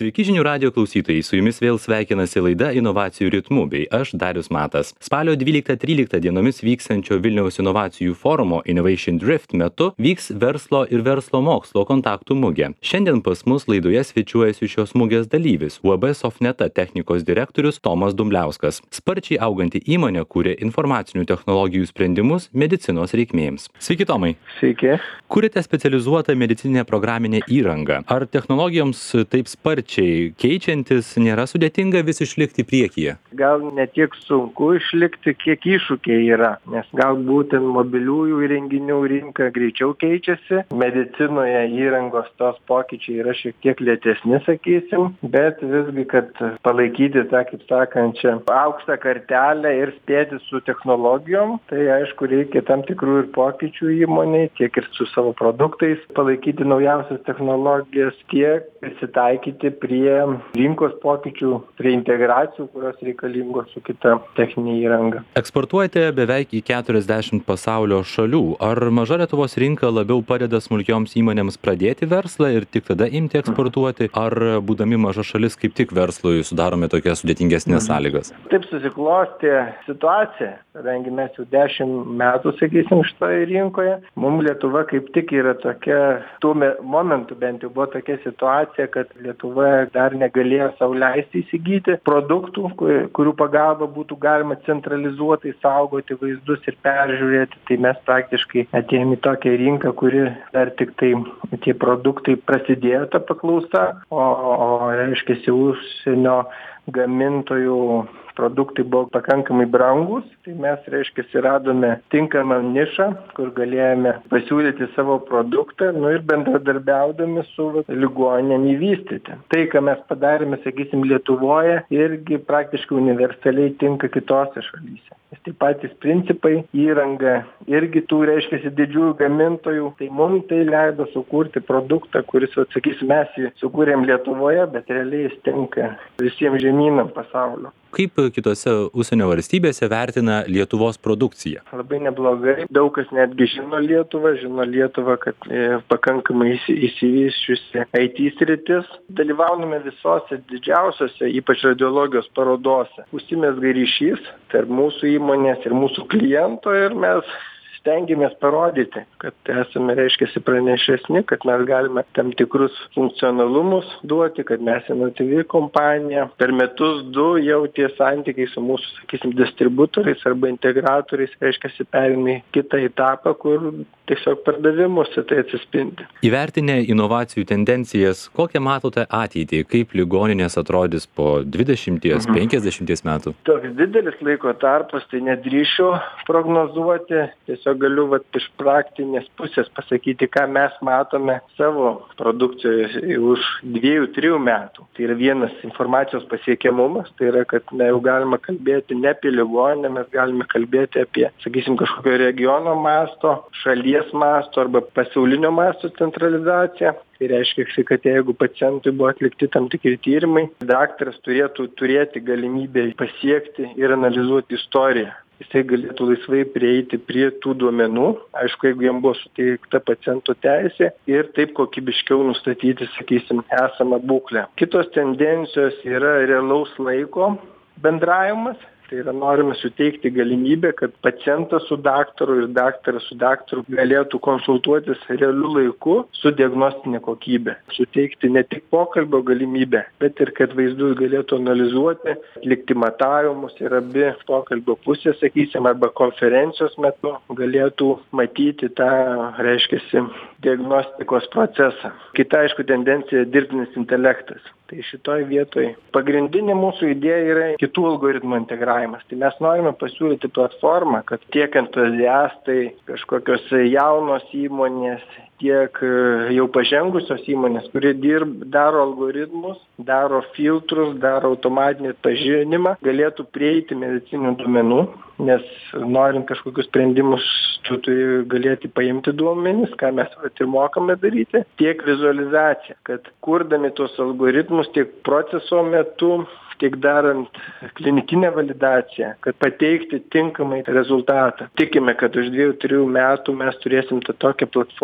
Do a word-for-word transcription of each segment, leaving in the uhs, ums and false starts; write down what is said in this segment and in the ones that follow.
Sveiki žinių radijo klausytojai, su jumis vėl sveikinasi laida Inovacijų ritmu bei aš Darius Matas. Spalio dvyliktą-tryliktą dienomis vyksiančio Vilniaus inovacijų forumo Innovation Drift metu vyks verslo ir verslo mokslo kontaktų mugė. Šiandien pas mus laidoje svečiuojasi šios mugės dalyvis U A B Sofneta technikos direktorius Tomas Dumbliauskas. Sparčiai auganti įmonė kūrė informacinių technologijų sprendimus medicinos reikmėms. Sveiki, Tomai. Sveiki. Kūrėte specializuotą medicininę programinę įrangą. Ar technologijoms taip sparčiai keičiantis nėra sudėtinga vis išlikti priekyje? Gal ne tiek sunku išlikti, kiek iššūkiai yra, nes galbūt mobiliųjų įrenginių rinka greičiau keičiasi, medicinoje įrangos tos pokyčiai yra šiek tiek lėtesni, sakysim, bet visgi, kad palaikyti tą, kaip sakančią, aukštą kartelę ir spėti su technologijom, tai aišku reikia tam tikrų ir pokyčių įmonėje, tiek ir su savo produktais, palaikyti naujausias technologijas, tiek prisitaikyti prie rinkos pokyčių, prie integracijų, kurios reikalingos su kita techninė įranga. Eksportuojate beveik į keturiasdešimt pasaulio šalių. Ar maža Lietuvos rinka labiau padeda smulkioms įmonėms pradėti verslą ir tik tada imti eksportuoti, ar būdami maža šalis kaip tik verslui sudarome tokias sudėtingesnės sąlygas? Taip susiklostė situacija, kadangi mes jau dešimt metų, sakysim, šitoje rinkoje. Mums Lietuva kaip tik yra tokia, tuo momentu bent jau buvo tokia situacija, kad Lietuva dar negalėjo sau leisti įsigyti produktų, kurių pagalba būtų galima centralizuotai saugoti vaizdus ir peržiūrėti. Tai mes praktiškai atėjome į tokią rinką, kuri dar tik tai tie produktai prasidėjo ta paklausa, o, o reiškia, užsienio gamintojų produktai buvo pakankamai brangus, tai mes, reiškia, radome tinkamą nišą, kur galėjome pasiūlyti savo produktą, nu ir bendradarbiaudami su ligoninėm įvystyti. Tai, ką mes padarėme, sakysim, Lietuvoje, irgi praktiškai universaliai tinka kitose šalyse. Nes tai patys principai, įranga irgi tų, reiškia, didžiųjų gamintojų, tai mums tai leido sukurti produktą, kuris, atsakysim, mes jį sukūrėm Lietuvoje, bet realiai jis tinka visiems žemynam pasaulio. Kaip kitose užsienio valstybėse vertina Lietuvos produkciją? Labai neblogai. Daug kas netgi žino Lietuvą, žino Lietuvą, kad e, pakankamai įsivysčiusi I T sritis. Dalyvauname visose didžiausiose, ypač radiologijos parodose. Užsimezga ryšys tarp mūsų įmonės ir mūsų kliento ir mes stengiamės parodyti, kad esame, reiškia, pranešesni, kad mes galime tam tikrus funkcionalumus duoti, kad mes inovatyvi kompanija. Per metus du jau tie santykiai su mūsų, sakysim, distributoriais arba integratoriais, reiškia, perėmė kitą etapą, kur tiesiog pardavimuose tai atsispindi. Įvertinę inovacijų tendencijas, kokią matote ateitį, kaip ligoninės atrodys po dvidešimties, penkiasdešimties metų? Toks didelis laiko tarpas, tai nedrįšiu prognozuoti, tiesiog galiu vat, iš praktinės pusės pasakyti, ką mes matome savo produkcijoje už dviejų, trijų metų. Tai yra vienas informacijos pasiekiamumas, tai yra, kad ne, jau galima kalbėti ne apie ligoninę, mes galime kalbėti apie, sakysim, kažkokio regiono masto, šalies masto arba pasaulinio masto centralizaciją. Tai reiškia, kad jeigu pacientui buvo atlikti tam tikri tyrimai, daktaras turėtų turėti galimybę pasiekti ir analizuoti istoriją. Jisai galėtų laisvai prieiti prie tų duomenų, aišku, jeigu jam buvo suteikta paciento teisė ir taip kokybiškiau nustatyti, sakysim, esamą būklę. Kitos tendencijos yra realaus laiko bendravimas. Tai yra norime suteikti galimybę, kad pacientas su daktaru ir daktaras su daktaru galėtų konsultuotis realiu laiku su diagnostinė kokybė. Suteikti ne tik pokalbio galimybę, bet ir kad vaizdus galėtų analizuoti, atlikti matavimus ir abi pokalbio pusės, sakysim, arba konferencijos metu galėtų matyti tą, reiškiasi, diagnostikos procesą. Kita, aišku, tendencija - dirbtinis intelektas. Tai šitoj vietoj pagrindinė mūsų idėja yra kitų algoritmų integravimas. Tai mes norime pasiūlyti platformą, kad tiek entuziastai, kažkokios jaunos įmonės, tiek jau pažengusios įmonės, kurie dirb, daro algoritmus, daro filtrus, daro automatinį pažinimą, galėtų prieiti medicininių duomenų, nes norint kažkokius sprendimus, tu turi galėti paimti duomenis, ką mes ir mokame daryti, tiek vizualizacija, kad kurdami tuos algoritmus tiek proceso metu, tiek darant klinikinę validaciją, kad pateikti tinkamai rezultatą. Tikime, kad už dviejų, trijų metų mes turėsim tą tokią platformą, kuri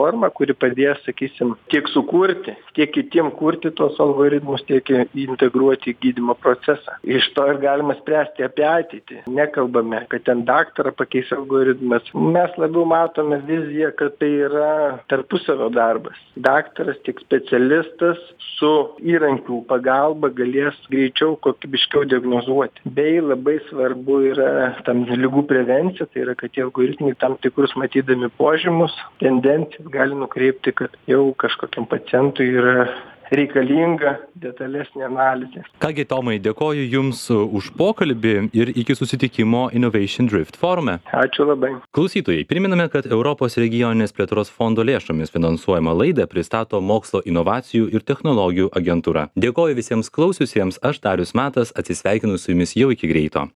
kuri padės, sakysim, tiek sukurti, tiek kitiem kurti tos algoritmus, tiek integruoti į gydymo procesą. Iš to ir galima spręsti apie ateitį. Nekalbame, kad ten daktarą pakeis algoritmas. Mes labiau matome viziją, kad tai yra tarpusavio darbas. Daktaras, tiek specialistas su įrankių pagalba galės greičiau, kokybiškiau diagnozuoti. Bei labai svarbu yra tam ligų prevencija, tai yra, kad tie algoritmai tam tikrus matydami požymus, tendencijas gali nukreipti, kad jau kažkokiam pacientui yra reikalinga detalesnė analizė. Kągi, Tomai, dėkoju Jums už pokalbį ir iki susitikimo Innovation Drift forume. Ačiū labai. Klausytojai, priminame, kad Europos regioninės plėtros fondo lėšomis finansuojama laidą pristato Mokslo inovacijų ir technologijų agentūra. Dėkoju visiems klausiusiems, aš Darius Matas, atsisveikinu su Jumis jau iki greito.